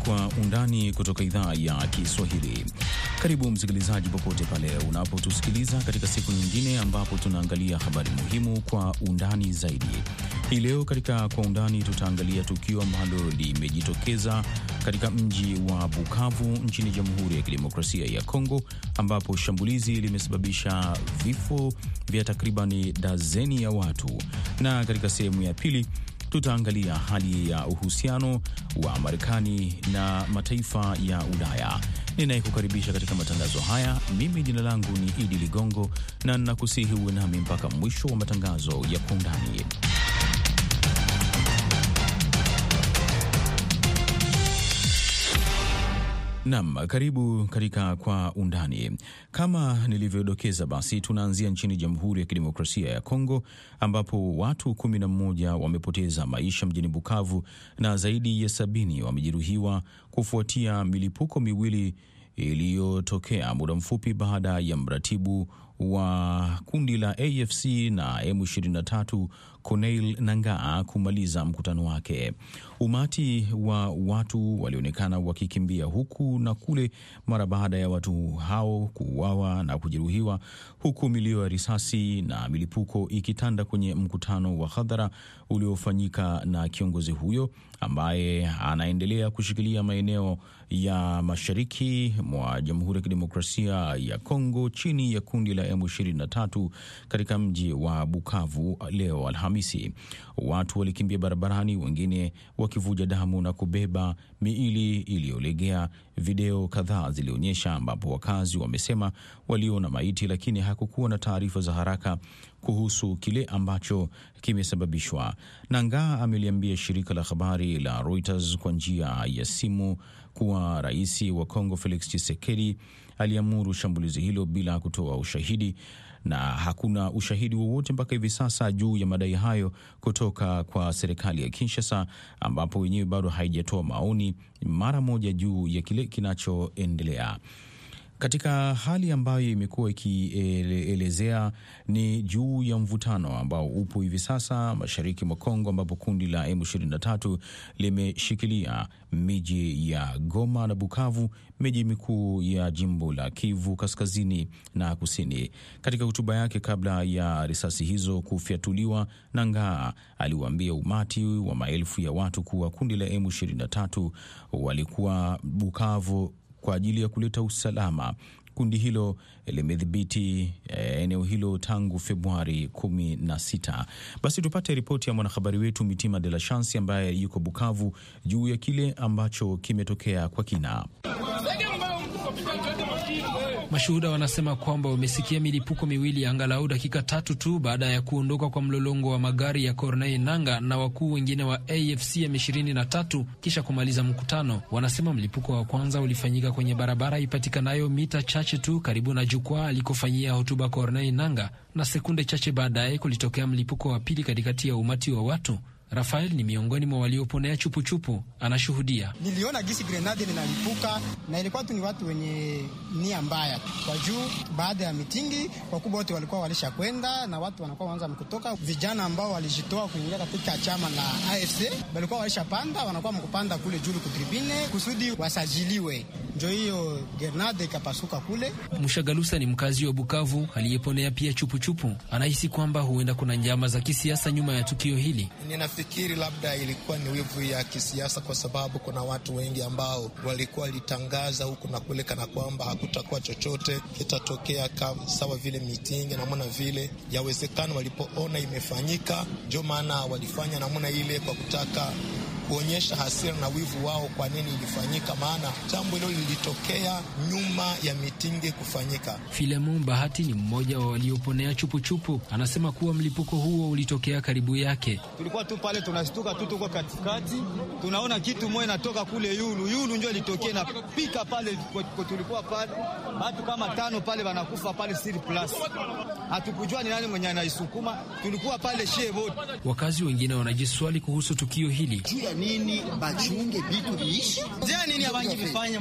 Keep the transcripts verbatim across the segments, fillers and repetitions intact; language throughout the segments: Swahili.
Kwa Undani kutoka idhaa ya Kiswahili. Karibu msikilizaji, popote pale unapotusikiliza katika siku nyingine ambapo tunaangalia habari muhimu kwa undani zaidi. Hii leo katika Kwa Undani tutaangalia tukio ambalo limejitokeza katika mji wa Bukavu nchini Jamhuri ya Kidemokrasia ya Kongo, ambapo shambulizi limesababisha vifo vya takribani dazeni ya watu, na katika sehemu ya pili tutaangalia hali ya uhusiano wa Marekani na mataifa ya Ulaya. Ninayekukaribisha katika matangazo haya, mimi jina langu ni Idi Ligongo, na ninakusihi uwe nami mpaka mwisho wa matangazo ya Kwa Undani. Naam, karibu katika Kwa Undani. Kama nilivyodokeza, basi tunaanzia nchini Jamhuri ya Kidemokrasia ya Kongo, ambapo watu kumi na mmoja wamepoteza maisha mjini Bukavu na zaidi ya sabini wamejeruhiwa kufuatia milipuko miwili iliyotokea muda mfupi baada ya mratibu wa kundi la A F C na M ishirini na tatu Corneille Nangaa kumaliza mkutano wake. Umati wa watu walionekana wakikimbia huku na kule mara baada ya watu hao kuuawa na kujeruhiwa, huku milio ya risasi na milipuko ikitanda kwenye mkutano wa hadhara uliofanyika na kiongozi huyo ambaye anaendelea kushikilia maeneo ya mashariki mwa Jamhuri ya Kidemokrasia ya Kongo chini ya kundi la M ishirini na tatu katika mji wa Bukavu leo Alhamisi. Watu walikimbia barabarani, wengine wakivuja damu na kubeba miili iliyolegea. Video kadhaa zilionyesha ambapo wakazi wamesema waliona maiti, lakini hakukuwa na taarifa za haraka kuhusu kile ambacho kimesababishwa. Nangaa ameliambia shirika la habari la Reuters kwa njia ya simu kuwa rais wa Kongo Felix Tshisekedi aliamuru shambulizi hilo bila kutoa ushahidi, na hakuna ushahidi wowote mpaka hivi sasa juu ya madai hayo kutoka kwa serikali ya Kinshasa, ambapo wenyewe bado haijatoa maoni mara moja juu ya kile kinachoendelea. Katika hali ambayo imekuwa ikielezea ni juu ya mvutano ambao upo hivi sasa mashariki mwa Kongo, ambapo kundi la M ishirini na tatu limeshikilia miji ya Goma na Bukavu, miji mikuu ya jimbo la Kivu kaskazini na kusini. Katika hotuba yake kabla ya risasi hizo kufyatuliwa, Nangaa aliwaambia umati wa maelfu ya watu kuwa kundi la M ishirini na tatu walikuwa Bukavu kwa ajili ya kuleta usalama. Kundi hilo limedhibiti eh, eneo hilo tangu Februari kumi na sita. Basi tupate ripoti ya mwanahabari wetu Mitima de la Chance ambaye yuko Bukavu juu ya kile ambacho kimetokea kwa kina. Mashuhuda wanasema kwamba wamesikia milipuko miwili angalau dakika tatu tu baada ya kuondoka kwa mlolongo wa magari ya Corneille Nangaa na wakuu wengine wa A F C M ishirini na tatu kisha kumaliza mkutano. Wanasema mlipuko wa kwanza ulifanyika kwenye barabara ipatikanayo mita chache tu karibu na jukwaa alikofanyia hotuba Corneille Nangaa, na sekunde chache baadaye kulitokea mlipuko wa pili katikati ya umati wa watu. Rafael ni miongoni mwa walioponea chupuchupu, anashuhudia. Niliona gisi grenade linalipuka na ilikuwa tu ni watu wenye nia mbaya. Kwa juu baada ya mitingi kwa kubwa wote walikuwa walisha kwenda na watu wanakuwa wanza mkutoka. Vijana ambao walijitoa kuingia katika chama la A F C walikuwa walisha panda, wanakuwa mkupanda kule juu kutribine kusudi wasajiliwe. Ndio hiyo grenade ikapasuka kule. Mshagalusa ni mkazi wa Bukavu aliyeponea pia chupuchupu. Anahisi kwamba huenda kuna njama za kisiasa nyuma ya tukio hili. Ninafikiri labda ilikuwa ni wivu ya kisiasa, kwa sababu kuna watu wengi ambao walikuwa walitangaza huku na kule kana kwamba hakutakuwa chochote kitatokea sawa vile mitingi na mwana vile. Yawezekana walipoona imefanyika ndio maana walifanya namna ile kwa kutaka kuonyesha hasira na wivu wao kwa nini ilifanyika, maana jambo hilo lilitokea nyuma ya mitingi kufanyika. Filemon Bahati ni mmoja wa walioponea chupuchupu, anasema kuwa mlipuko huo ulitokea karibu yake. Tulikuwa tu pale tunashtuka tu, tuko katikati tunaona kitu moja natoka kule yulu yulu ndio litokea na pika pale kwa tulikuwa pale watu kama tano pale wanakufa pale siri plus. Hatukujua ni nani mwenye anaisukuma, tulikuwa pale shehe wote. Wakazi wengine wanajiswali kuhusu tukio hili. nini bachunge bitu biishi? Je, nini abangi bifanye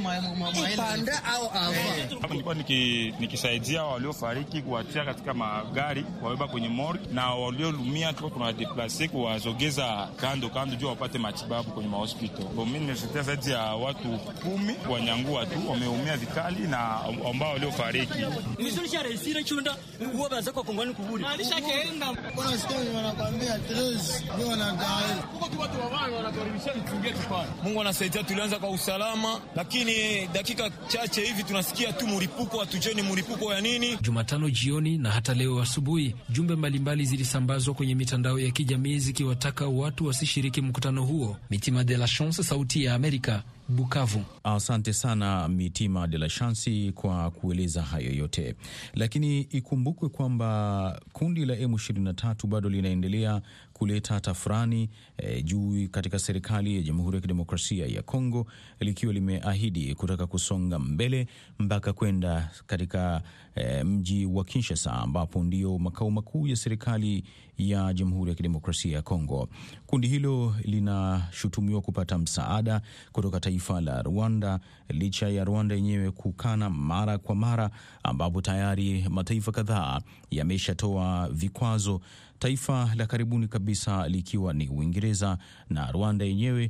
ipanda au ava? Hapa nilikuwa niki, nikisaidia waliofariki kuwatia katika magari kuwabeba kwenye morgue, na waliolumia tuko tuna deplace kuwazogeza kando kando juu wapate matibabu kwenye hospital. Kwa mimi nimesaidia zaidi ya watu kumi wanyangua tu wameumia vikali na ambao waliofariki. Nilisha resira chunda huwa baza kwa kongoni kuburi. Alisha kaenda. Kuna story wanakuambia tres ni wanadai. Huko watu wawao wanakaribisha mtungie tupana. Mungu anasaidia, tulianza kwa usalama, lakini dakika chache hivi tunasikia tu mlipuko, hatujeni mlipuko ya nini. Jumatano jioni na hata leo asubuhi, jumbe mbalimbali zilisambazwa kwenye mitandao ya kijamii zikiwataka watu wasishiriki mkutano huo. Mitima de la Chance, Sauti ya Amerika, Bukavu. Asante sana Mitima de la Chance kwa kueleza hayo yote, lakini ikumbukwe kwamba kundi la M ishirini na tatu bado linaendelea kuleta tafurani e, juu katika serikali ya Jamhuri ya Kidemokrasia ya Kongo, likiwa limeahidi kutaka kusonga mbele mpaka kwenda katika e, mji wa Kinshasa ambapo ndio makao makuu ya serikali ya Jamhuri ya Kidemokrasia ya Kongo. Kundi hilo linashutumiwa kupata msaada kutoka taifa la Rwanda, licha ya Rwanda yenyewe kukana mara kwa mara, ambapo tayari mataifa kadhaa yameshatoa vikwazo, taifa la karibuni kabisa likiwa ni Uingereza, na Rwanda yenyewe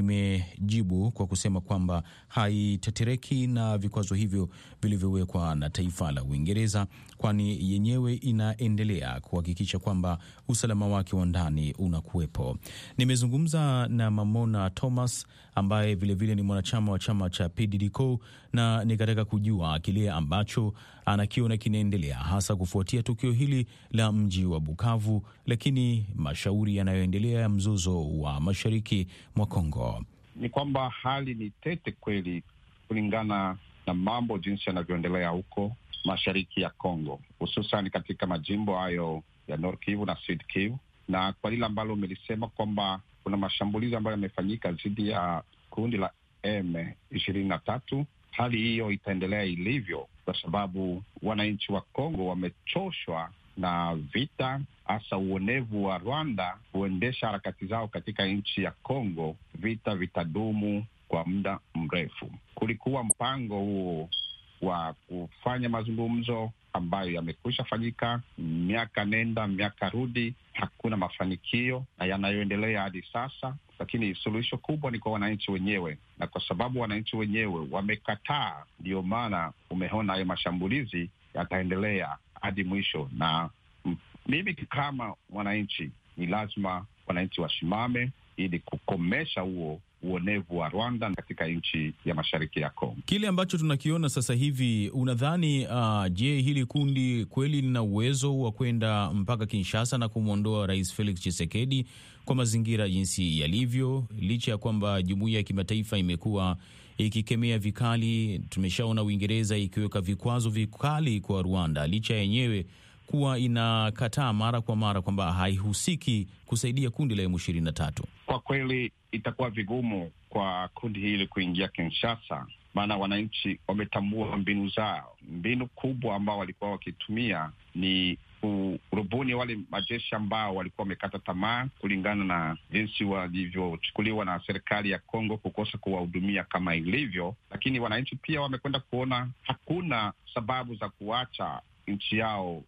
imejibu kwa kusema kwamba haitetereki na vikwazo hivyo vilivyowekwa na taifa la Uingereza, kwani yenyewe inaendelea kuhakikisha kwamba usalama wake wa ndani unakuwepo. Nimezungumza na Mamona Thomas ambaye vilevile ni mwanachama wa chama cha P D D C O, na nikataka kujua kile ambacho anakiona kinaendelea hasa kufuatia tukio hili la mji wa Bukavu, lakini mashauri yanayoendelea ya mzozo wa mashariki mwa Kongo. Ni kwamba hali ni tete kweli kulingana na mambo jinsi yanavyoendelea huko mashariki ya Kongo, hususan katika majimbo hayo ya North Kivu na Sud Kivu. Na kwa lile ambalo umelisema kwamba kuna mashambulizi ambayo yamefanyika dhidi ya kundi la M ishirini na tatu, hali hiyo itaendelea ilivyo kwa sababu wananchi wa Kongo wamechoshwa na vita, hasa uonevu wa Rwanda kuendesha harakati zao katika nchi ya Kongo. Vita vitadumu kwa muda mrefu. Kulikuwa mpango huo wa kufanya mazungumzo ambayo yamekwisha fanyika miaka nenda miaka rudi, hakuna mafanikio na yanayoendelea hadi sasa. Lakini suluhisho kubwa ni kwa wananchi wenyewe, na kwa sababu wananchi wenyewe wamekataa, ndio maana umeona hayo mashambulizi yataendelea hadi mwisho. Na m- mimi kama wananchi ni lazima wananchi wasimame ili kukomesha huo uonevu wa Rwanda katika nchi ya mashariki ya Kongo. Kile ambacho tunakiona sasa hivi, unadhani uh, je, hili kundi kweli lina uwezo wa kwenda mpaka Kinshasa na kumwondoa Rais Felix Tshisekedi kwa mazingira jinsi yalivyo, licha ya kwamba jumuiya ya kimataifa imekuwa ikikemea vikali? Tumeshaona Uingereza ikiweka vikwazo vikali kwa Rwanda, licha yenyewe kuwa inakataa mara kwa mara kwamba haihusiki kusaidia kundi la M ishirini na tatu. Kwa kweli itakuwa vigumu kwa kundi hili kuingia Kinshasa, maana wananchi wametambua mbinu zao. Mbinu kubwa ambao walikuwa wakitumia ni kurubuni wale majeshi ambao walikuwa wamekata tamaa kulingana na jinsi walivyochukuliwa na serikali ya Kongo kukosa kuwahudumia kama ilivyo. Lakini wananchi pia wamekwenda kuona hakuna sababu za kuacha nchi yao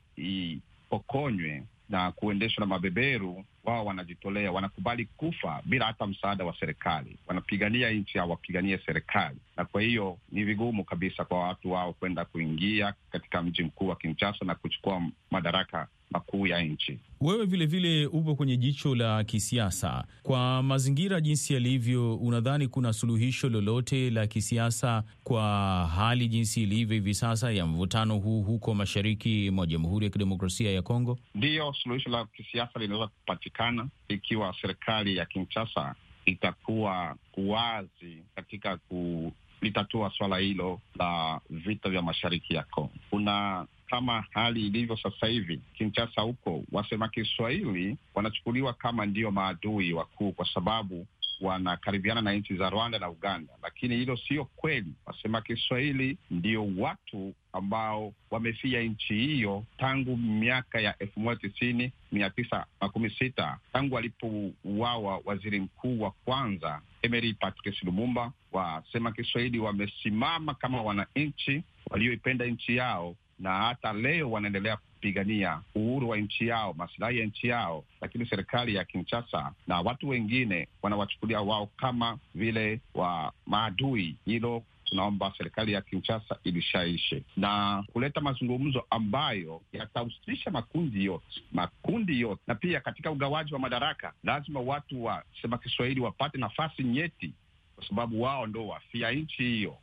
ipokonywe na kuendeshwa na mabeberu. Wao wanajitolea, wanakubali kufa bila hata msaada wa serikali, wanapigania nchi yao, wapiganie serikali. Na kwa hiyo ni vigumu kabisa kwa watu wao kwenda kuingia katika mji mkuu wa Kinshasa na kuchukua madaraka makuu ya nchi. Wewe vile vile upo kwenye jicho la kisiasa. Kwa mazingira jinsi yalivyo, unadhani kuna suluhisho lolote la kisiasa kwa hali jinsi ilivyo hivi sasa ya mvutano huu huko mashariki mwa Jamhuri ya Kidemokrasia ya Kongo? Ndiyo, suluhisho la kisiasa linaweza kupatikana ikiwa serikali ya Kinshasa itakuwa wazi katika kulitatua swala hilo la vita vya mashariki ya Kongo. Kuna kama hali ilivyo sasa hivi Kinshasa huko, wasema Kiswahili wanachukuliwa kama ndio maadui wakuu, kwa sababu wanakaribiana na nchi za Rwanda na Uganda, lakini hilo sio kweli. Wasema Kiswahili ndio watu ambao wamefia nchi hiyo tangu miaka ya elfu moja tisini mia tisa makumi sita tangu alipouawa waziri mkuu wa kwanza Emery Patrice Lumumba. Wasema Kiswahili wamesimama kama wananchi walioipenda nchi yao, na hata leo wanaendelea kupigania uhuru wa nchi yao, maslahi ya nchi yao, lakini serikali ya Kinshasa na watu wengine wanawachukulia wao kama vile wa maadui. Hilo tunaomba serikali ya Kinshasa ilishaishe na kuleta mazungumzo ambayo yatahusisha makundi yote, makundi yote. Na pia katika ugawaji wa madaraka lazima watu wa sema Kiswahili wapate nafasi nyeti, kwa sababu wao ndo wafia nchi hiyo.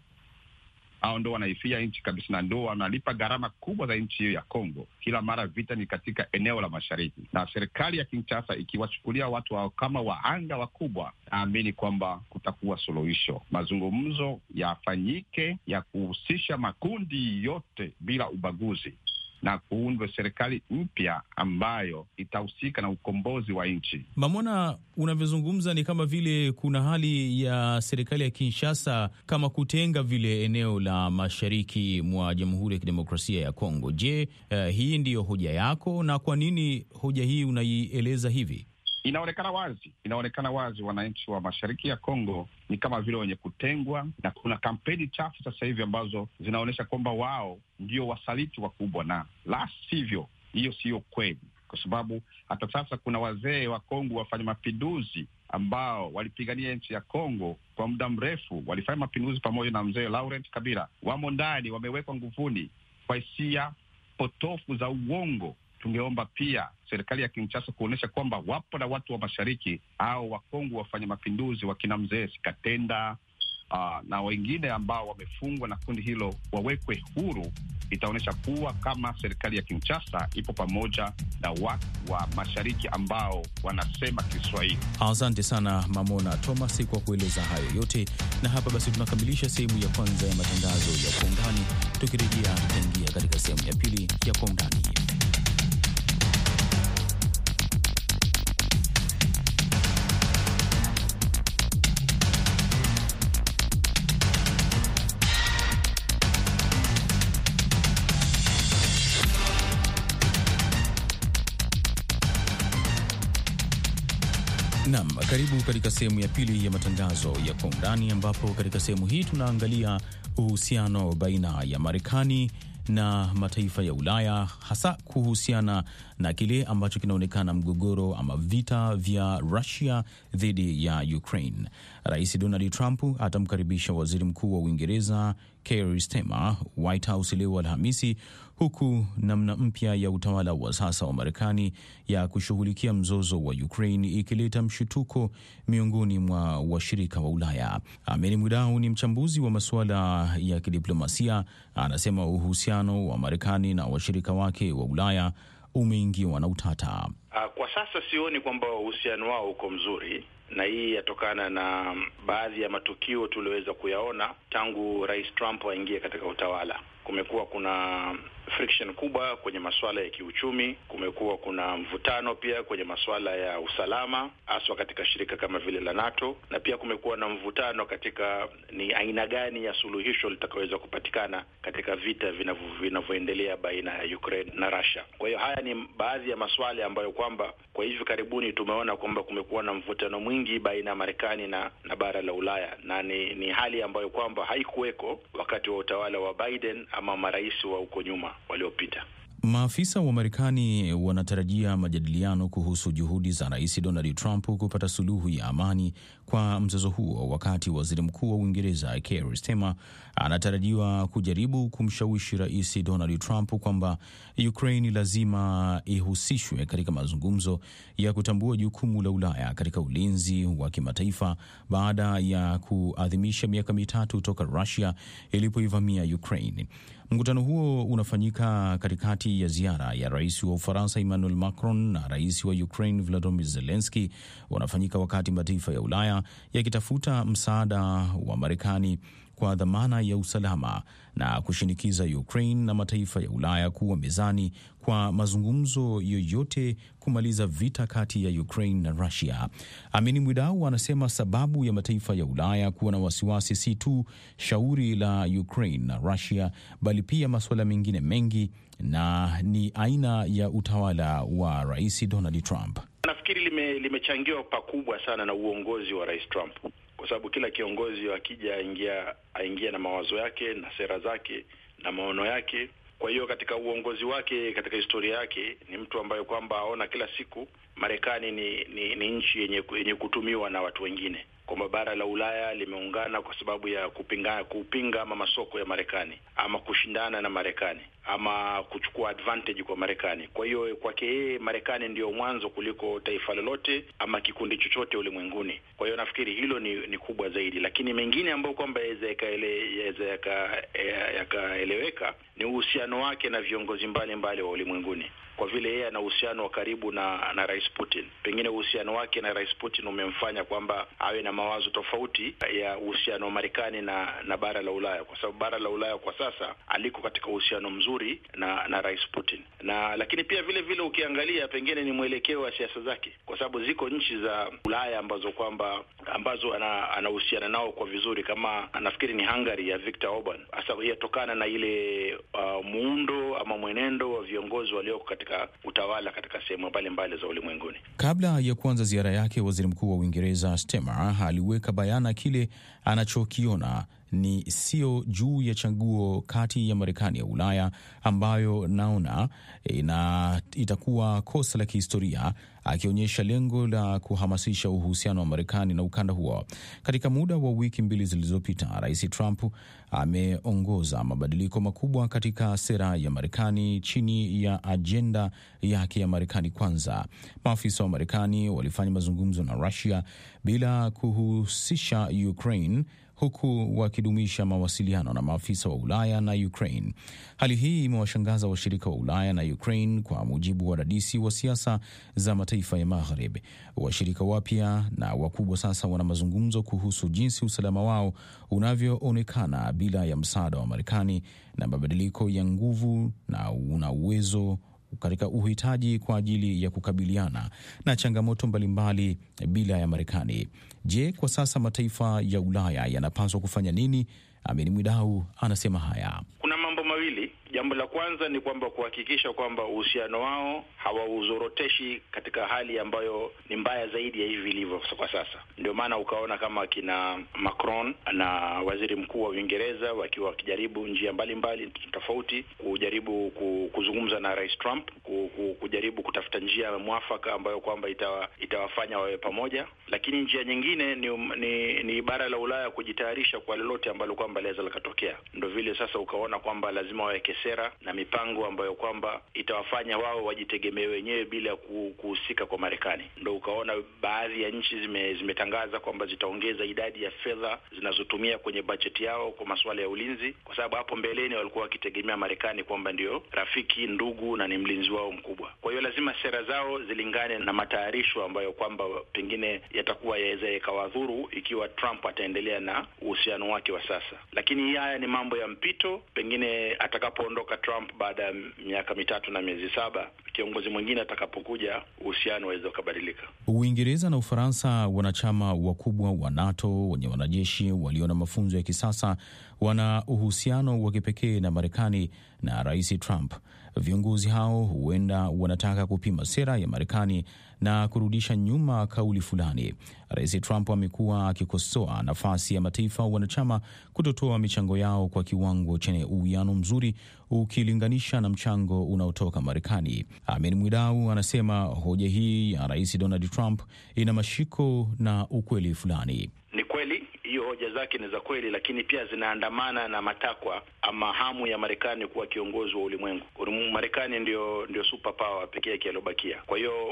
Hao ndo wanaifia nchi kabisa, na ndo wanalipa gharama kubwa za nchi hiyo ya Kongo. Kila mara vita ni katika eneo la mashariki, na serikali ya Kinshasa ikiwachukulia watu hao kama waanga wakubwa, naamini kwamba kutakuwa suluhisho. Mazungumzo yafanyike ya kuhusisha makundi yote bila ubaguzi, na kuundwe serikali mpya ambayo itahusika na ukombozi wa nchi. Mamona, unavyozungumza ni kama vile kuna hali ya serikali ya Kinshasa kama kutenga vile eneo la mashariki mwa Jamhuri ya Kidemokrasia ya Kongo. Je, uh, hii ndiyo hoja yako, na kwa nini hoja hii unaieleza hivi? Inaonekana wazi, inaonekana wazi wananchi wa mashariki ya Kongo ni kama vile wenye kutengwa, na kuna kampeni chafu sasa hivi ambazo zinaonyesha kwamba wao ndio wasaliti wakubwa, na la sivyo. Hiyo siyo kweli, kwa sababu hata sasa kuna wazee wa Kongo wafanya mapinduzi ambao walipigania nchi ya Kongo kwa muda mrefu. Walifanya mapinduzi pamoja na mzee Laurent Kabila, wamo ndani, wamewekwa nguvuni kwa hisia potofu za uongo. Tungeomba pia serikali ya Kinshasa kuonyesha kwamba wapo na watu wa mashariki au wa Kongo wafanya mapinduzi, wakina mzee Sikatenda uh, na wengine ambao wamefungwa na kundi hilo wawekwe huru. Itaonyesha kuwa kama serikali ya Kinshasa ipo pamoja na watu wa mashariki ambao wanasema Kiswahili. Asante sana Mamona Thomas kwa kueleza hayo yote, na hapa basi tunakamilisha sehemu ya kwanza ya matangazo ya Kwa Undani. Tukirejea tutaingia katika sehemu ya pili ya Kwa Undani. Naam, karibu katika sehemu ya pili ya matangazo ya Kwa Undani, ambapo katika sehemu hii tunaangalia uhusiano baina ya Marekani na mataifa ya Ulaya, hasa kuhusiana na kile ambacho kinaonekana mgogoro ama vita vya Russia dhidi ya Ukraine. Rais Donald Trump atamkaribisha waziri mkuu wa Uingereza Keir Starmer White House leo Alhamisi, huku namna mpya ya utawala wa sasa wa Marekani ya kushughulikia mzozo wa Ukraine ikileta mshutuko miongoni mwa washirika wa Ulaya. Ameni Mwidau ni mchambuzi wa masuala ya kidiplomasia, anasema uhusiano wa Marekani na washirika wake wa Ulaya umeingiwa na utata. Kwa sasa sioni kwamba uhusiano wao uko mzuri, na hii yatokana na baadhi ya matukio tulioweza kuyaona tangu Rais Trump aingie katika utawala. Kumekuwa kuna friction kubwa kwenye masuala ya kiuchumi, kumekuwa kuna mvutano pia kwenye masuala ya usalama, haswa katika shirika kama vile la NATO, na pia kumekuwa na mvutano katika ni aina gani ya suluhisho litakaweza kupatikana katika vita vinavyoendelea baina ya Ukraine na Russia. Kwa hiyo haya ni baadhi ya masuala ambayo kwamba kwa hivi karibuni tumeona kwamba kumekuwa na mvutano mwingi baina ya Marekani na, na bara la Ulaya, na ni, ni hali ambayo kwamba haikuweko wakati wa utawala wa Biden ama marais wa huko nyuma waliopita. Maafisa wa Marekani wanatarajia majadiliano kuhusu juhudi za Rais Donald Trump kupata suluhu ya amani kwa mzozo huo, wakati waziri mkuu wa Uingereza Keir Starmer anatarajiwa kujaribu kumshawishi Rais Donald Trump kwamba Ukraine lazima ihusishwe katika mazungumzo ya kutambua jukumu la Ulaya katika ulinzi wa kimataifa baada ya kuadhimisha miaka mitatu toka Russia ilipoivamia Ukraine. Mkutano huo unafanyika katikati ya ziara ya rais wa Ufaransa Emmanuel Macron na rais wa Ukraine Volodymyr Zelensky. Wanafanyika wakati mataifa ya Ulaya Ulaya yakitafuta msaada wa Marekani kwa dhamana ya usalama na kushinikiza Ukraine na mataifa ya Ulaya kuwa mezani kwa mazungumzo yoyote kumaliza vita kati ya Ukraine na Russia. Amini Mwidau anasema sababu ya mataifa ya Ulaya kuwa na wasiwasi si tu shauri la Ukraine na Russia, bali pia masuala mengine mengi, na ni aina ya utawala wa Rais Donald Trump. Nafikiri lime, limechangiwa pakubwa sana na uongozi wa Rais Trump, kwa sababu kila kiongozi akija aingia aingia na mawazo yake na sera zake na maono yake. Kwa hiyo katika uongozi wake, katika historia yake, ni mtu ambaye kwamba aona kila siku Marekani ni, ni, ni nchi yenye, yenye kutumiwa na watu wengine, kwamba bara la Ulaya limeungana kwa sababu ya kupinga kupinga ama masoko ya Marekani ama kushindana na Marekani ama kuchukua advantage kwa Marekani. Kwa hiyo kwake yeye Marekani ndio mwanzo kuliko taifa lolote ama kikundi chochote ulimwenguni. Kwa hiyo nafikiri hilo ni, ni kubwa zaidi, lakini mengine ambayo kwamba yaweza yakaeleweka ni uhusiano wake na viongozi mbalimbali wa ulimwenguni. Kwa vile yeye ana uhusiano wa karibu na na Rais Putin, pengine uhusiano wake na Rais Putin umemfanya kwamba awe na mawazo tofauti ya uhusiano wa Marekani na na bara la Ulaya, kwa sababu bara la Ulaya kwa sasa aliko katika uhusiano mzuri na na Rais Putin. Na lakini pia vile vile ukiangalia pengine ni mwelekeo wa siasa zake, kwa sababu ziko nchi za Ulaya ambazo kwamba ambazo anahusiana ana nao kwa vizuri, kama nafikiri ni Hungary ya Viktor Orban. Hasa yatokana na ile uh, muundo ama mwenendo wa viongozi walio katika utawala katika sehemu mbalimbali za ulimwenguni. Kabla ya kuanza ziara yake, Waziri Mkuu wa Uingereza Starmer aliweka bayana kile anachokiona ni sio juu ya chaguo kati ya Marekani ya Ulaya, ambayo naona ina itakuwa kosa la kihistoria, akionyesha lengo la kuhamasisha uhusiano wa Marekani na ukanda huo. Katika muda wa wiki mbili zilizopita, Rais Trump ameongoza mabadiliko makubwa katika sera ya Marekani chini ya ajenda yake ya Marekani kwanza. Maafisa wa Marekani walifanya mazungumzo na Russia bila kuhusisha Ukraine, huku wakidumisha mawasiliano na maafisa wa Ulaya na Ukraine. Hali hii imewashangaza washirika wa Ulaya na Ukraine, kwa mujibu wa wadadisi wa siasa za mataifa ya Magharibi. Washirika wapya na wakubwa sasa wana mazungumzo kuhusu jinsi usalama wao unavyoonekana bila ya msaada wa Marekani, na mabadiliko ya nguvu na una uwezo katika uhitaji kwa ajili ya kukabiliana na changamoto mbalimbali bila ya Marekani. Je, kwa sasa mataifa ya Ulaya yanapaswa kufanya nini? Amini Mwidau anasema haya. Kuna mambo mawili. Jambo la kwanza ni kwamba kuhakikisha kwamba uhusiano wao hawauzoroteshi katika hali ambayo ni mbaya zaidi ya hivi ilivyo kwa sasa. Ndio maana ukaona kama kina Macron na waziri mkuu wa Uingereza wakiwa wakijaribu njia mbalimbali tofauti kujaribu kuzungumza na Rais Trump, kujaribu kutafuta njia mwafaka ambayo kwamba itawa, itawafanya wawe pamoja. Lakini njia nyingine ni, ni, ni bara la Ulaya kujitayarisha kwa lolote ambalo kwamba laweza likatokea. Ndio vile sasa ukaona kwamba lazima waweke sera na mipango ambayo kwamba itawafanya wao wajitegemee wenyewe bila kuhusika kwa Marekani. Ndio ukaona baadhi ya nchi zime, zimetangaza kwamba zitaongeza idadi ya fedha zinazotumia kwenye bajeti yao kwa masuala ya ulinzi, kwa sababu hapo mbeleni walikuwa wakitegemea Marekani kwamba ndio rafiki, ndugu na ni mlinzi wao mkubwa. Kwa hiyo lazima sera zao zilingane na matayarisho ambayo kwamba pengine yatakuwa yaweza yakawadhuru ikiwa Trump ataendelea na uhusiano wake wa sasa. Lakini haya ni mambo ya mpito, pengine atakapoondoka Trump baada ya miaka mitatu na miezi saba, kiongozi mwingine atakapokuja, uhusiano waweza kubadilika. Uingereza na Ufaransa, wanachama wakubwa wa NATO wenye wanajeshi walio na mafunzo ya kisasa, wana uhusiano wa kipekee na Marekani na Rais Trump. Viongozi hao huenda wanataka kupima sera ya Marekani na kurudisha nyuma kauli fulani. Rais Trump amekuwa akikosoa nafasi ya mataifa wanachama kutotoa michango yao kwa kiwango chenye uwiano mzuri ukilinganisha na mchango unaotoka Marekani. Amin Mwidau anasema hoja hii ya Rais Donald Trump ina mashiko na ukweli fulani. Ni kweli hiyo hoja zake ni za kweli, lakini pia zinaandamana na matakwa ama hamu ya Marekani kuwa kiongozi wa ulimwengu. Marekani ndio ndio super power pekee yake iliyobakia. Kwa hiyo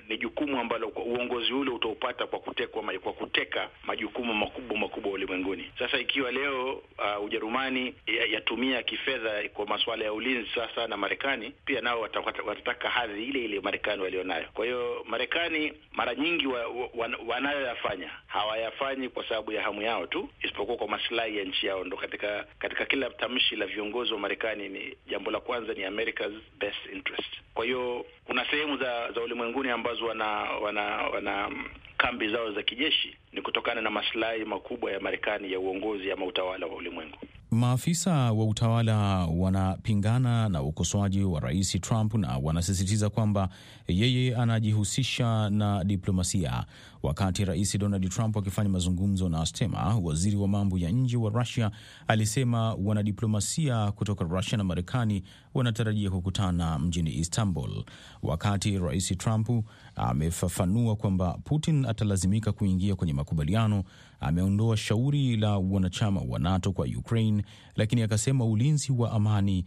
ni jukumu ambalo uongozi ule utaupata kwa kutekwa kwa kuteka majukumu makubwa makubwa ulimwenguni. Sasa ikiwa leo uh, Ujerumani yatumia kifedha kwa masuala ya ulinzi sasa, na Marekani pia nao watataka hadhi ile ile Marekani walionayo. Kwa hiyo Marekani mara nyingi wa, wa, wanayoyafanya hawayafanyi kwa sababu ya hamu yao tu, isipokuwa kwa maslahi ya nchi yao. Ndo katika katika kila tamshi la viongozi wa Marekani ni jambo la kwanza ni America's best interest. Kwa hiyo kuna sehemu za za ulimwenguni ambazo wana wana wana kambi zao za kijeshi ni kutokana na maslahi makubwa ya Marekani ya uongozi ama utawala wa ulimwengu. Maafisa wa utawala wanapingana na ukosoaji wa Rais Trump na wanasisitiza kwamba yeye anajihusisha na diplomasia. Wakati Rais Donald Trump akifanya mazungumzo na Stema, waziri wa mambo ya nje wa Russia, alisema wanadiplomasia kutoka Russia na Marekani wanatarajia kukutana mjini Istanbul. Wakati Rais Trump amefafanua kwamba Putin atalazimika kuingia kwenye makubaliano, ameondoa shauri la wanachama wa NATO kwa Ukraine, lakini akasema ulinzi wa amani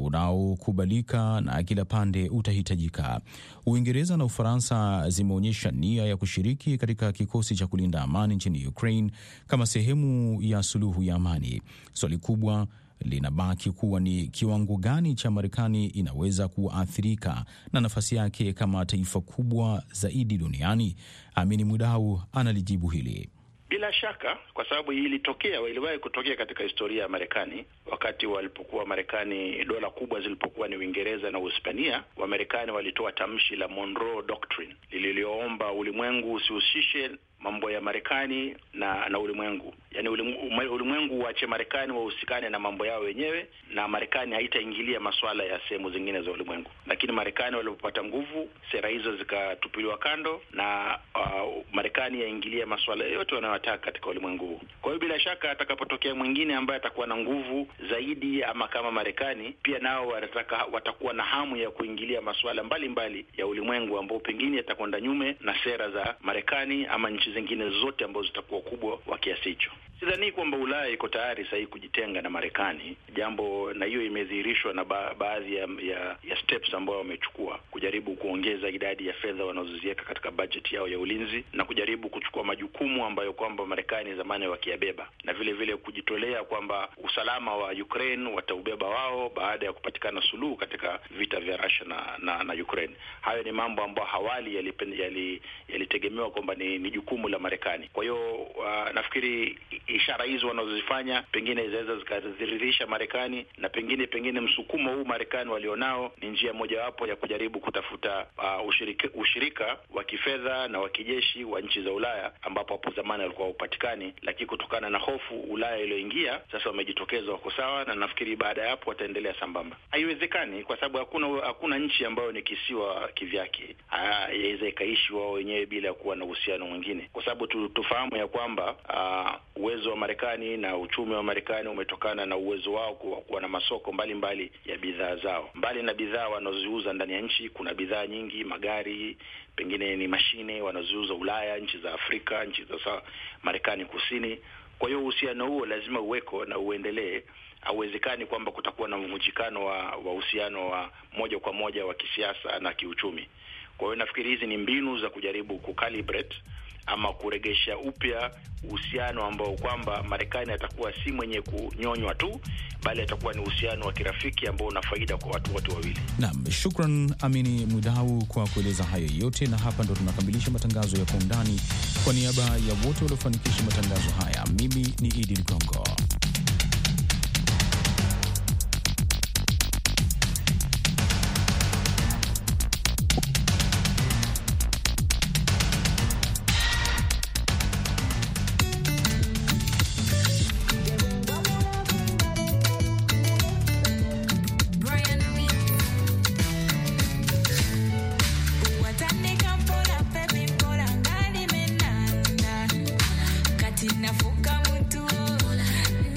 unaokubalika na kila pande utahitajika. Uingereza na Ufaransa zimeonyesha nia ya kushiriki katika kikosi cha kulinda amani nchini Ukraine kama sehemu ya suluhu ya amani. Swali kubwa linabaki kuwa ni kiwango gani cha Marekani inaweza kuathirika na nafasi yake kama taifa kubwa zaidi duniani. Amini Mwidau analijibu hili. Bila shaka, kwa sababu hili litokea iliwahi kutokea katika historia ya Marekani. Wakati walipokuwa Marekani, dola kubwa zilipokuwa ni Uingereza na Uhispania, wa Marekani walitoa tamshi la Monroe Doctrine lililoomba ulimwengu usihusishe mambo ya Marekani na na ulimwengu. Yaani ulimwengu uache Marekani wahusikane na mambo yao wenyewe, na Marekani haitaingilia masuala ya sehemu zingine za ulimwengu. Lakini Marekani walipopata nguvu, sera hizo zikatupiliwa kando na uh, Marekani yaingilia masuala yote wanayotaka katika ulimwengu huu. Kwa hiyo bila shaka atakapotokea mwingine ambaye atakuwa na nguvu zaidi ama kama Marekani, pia nao watataka watakuwa na hamu ya kuingilia masuala mbalimbali ya ulimwengu ambao pengine yatakwenda nyume na sera za Marekani ama nchi zingine zote ambazo zitakuwa kubwa wa kiasi hicho. Sidhani kwamba Ulaya iko tayari sasa kujitenga na Marekani, jambo na hiyo imedhihirishwa na ba- baadhi ya, ya ya steps ambao wamechukua kujaribu kuongeza idadi ya fedha wanazoziweka katika budget yao ya ulinzi na kujaribu kuchukua majukumu ambayo kwamba Marekani zamani wakiyabeba, na vile vile kujitolea kwamba usalama wa Ukraine wataubeba wao baada ya kupatikana suluhu katika vita vya Russia na na, na Ukraine. Hayo ni mambo ambayo hawali yalitegemewa yali kwamba ni, ni jukumu la Marekani. Kwa hiyo uh, nafikiri ishara hizo wanazozifanya pengine zinaweza zikadhihirisha Marekani, na pengine pengine msukumo huu Marekani walionao ni njia mojawapo ya kujaribu kutafuta uh, ushirika, ushirika wa kifedha na wa kijeshi wa nchi za Ulaya ambapo hapo zamani walikuwa upatikani, lakini kutokana na hofu Ulaya iliyoingia sasa wamejitokeza wako sawa, na nafikiri baada ya hapo wataendelea sambamba. Haiwezekani kwa sababu hakuna hakuna nchi ambayo ni kisiwa kivyake yaweza ikaishi wao wenyewe bila kuwa na uhusiano mwingine, kwa sababu tu, tufahamu ya kwamba uh, uwezo wa Marekani na uchumi wa Marekani umetokana na uwezo wao kuwa, kuwa na masoko mbalimbali mbali ya bidhaa zao. Mbali na bidhaa wanazoziuza ndani ya nchi, kuna bidhaa nyingi, magari, pengine ni mashine wanazoziuza Ulaya, nchi za Afrika, nchi za Marekani Kusini. Kwa hiyo uhusiano huo lazima uweko na uendelee. Hauwezekani kwamba kutakuwa na mvunjikano wa uhusiano wa moja kwa moja wa kisiasa na kiuchumi. Kwa hiyo nafikiri hizi ni mbinu za kujaribu kucalibrate ama kuregesha upya uhusiano ambao kwamba Marekani atakuwa si mwenye kunyonywa tu, bali atakuwa ni uhusiano wa kirafiki ambao una faida kwa watu wote wawili. Naam, shukran Amini Mwidau kwa kueleza hayo yote, na hapa ndo tunakamilisha matangazo ya Kwa Undani. Kwa niaba ya wote waliofanikisha matangazo haya, mimi ni Idi Ligongo. Nafuka mtu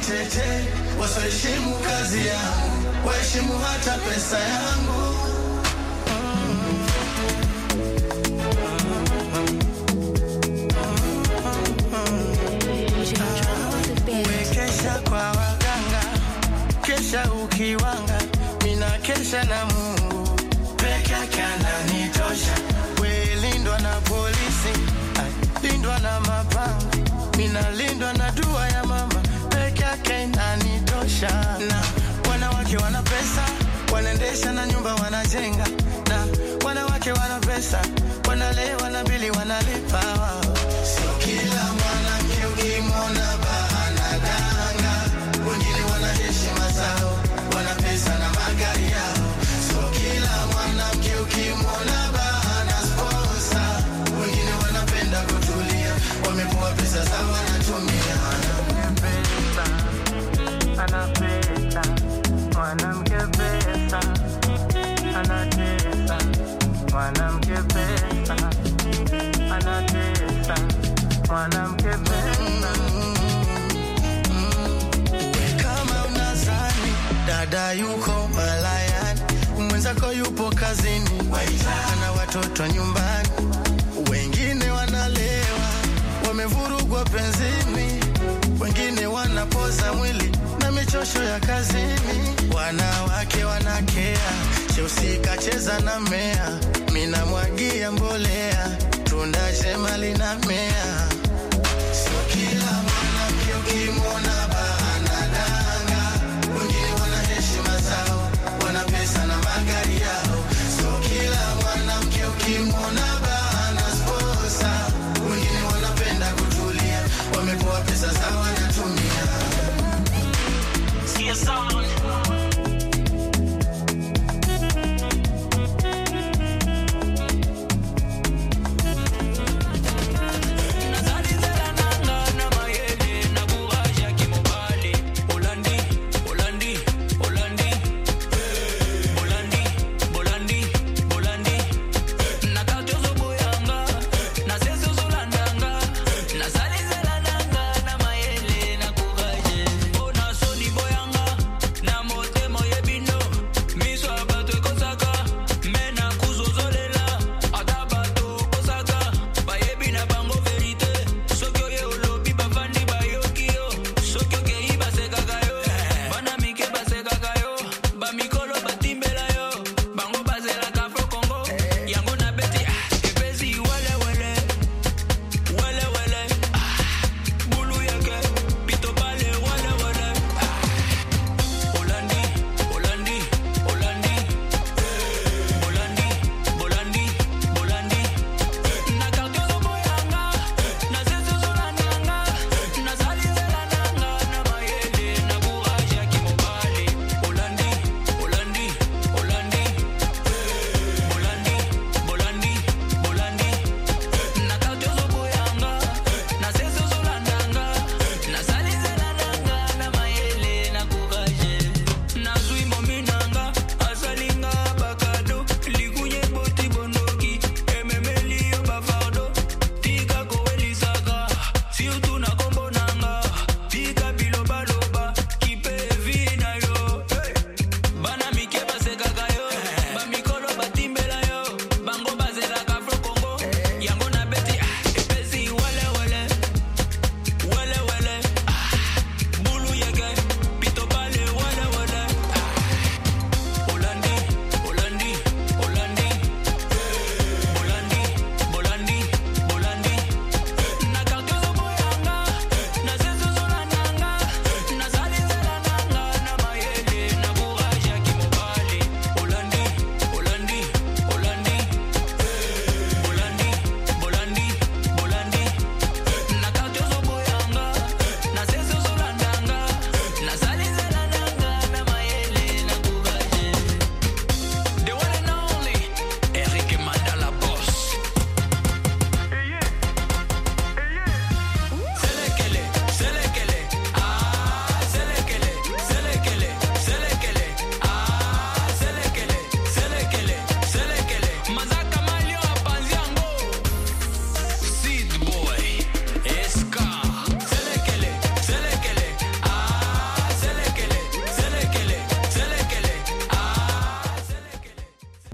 wanitete, wasiheshimu kazi yangu, waheshimu hata pesa yangu. Wekesha kwa waganga, kesha ukiwanga, mina kesha na Mungu peke yake ananitosha. We lindwa na polisi, ay, lindwa na mapanga, mina lindwa na dua ya mama peke yake inanitosha. Na wanawake wana pesa, wanaendesha na nyumba wanajenga. Na wanawake wana pesa, wanalewa na bili wanalipa. Sio kila mwanamke ukimwona bahana danga, wengine wana heshima zao, wana pesa na magari yao. Sio kila mwanamke ukimwona bahana sponsor, wengine wanapenda kutulia, wamepoa pesa zao wanatumia. Ana pesa, mwanamke pesa, anatesa, mwanamke pesa, anatesa, mwanamke pesa. Kama unazani dada yuko malayani, mwenzako yupo kazini, ana watoto nyumbani, wengine wanalewa, wamevurugwa penzini, wengine wanapoza mwili na michosho ya kazini. Wanawake wanakea, Chelsea cheza na mea, mina mwagia mbolea, tunda jema linamea.